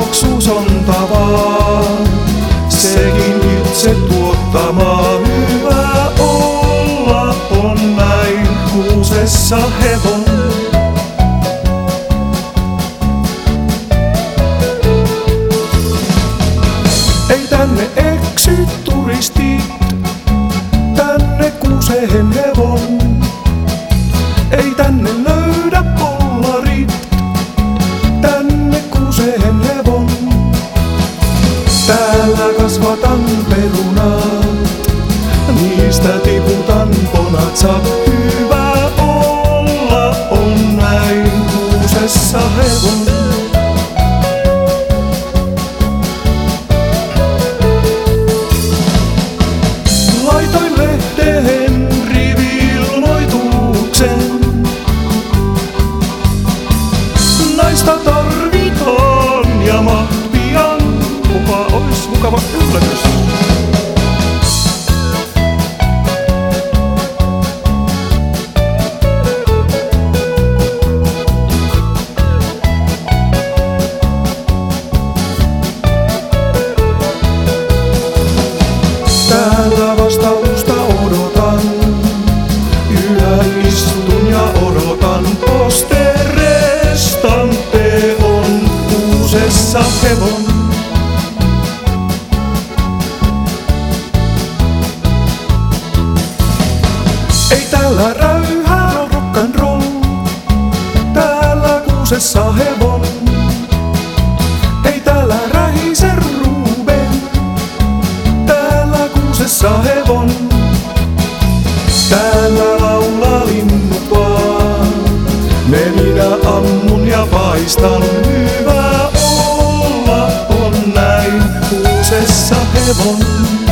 paksu sontavaa, sekin itse tuottamaa. Hyvä olla on näin kuusessa hevon. Ei tänne eksy turistit, tänne kuuseen hevon. Ei tänne löydä kollarit, tänne kuuseen hevon. Täällä kasvatan perunat, niistä tiputan ponat. Saa hyvä olla on näin kuusessa hevon. Laitoin lehteen rivi-ilmoituksen. Naista tarvitaan ja maht pian. Kuka ois mukava yllätys? Täältä vastausta odotan, yhä istun ja odotan. Poste restante on kuusessa hevon. Ei täällä räyhää rock'n'roll, täällä kuusessa hevon. Ei täällä rähise Ruben, täällä kuusessa hevon. Täällä laulaa linnut vaan, ne minä ammun ja paistan. Hyvä olla on näin kuusessa hevon.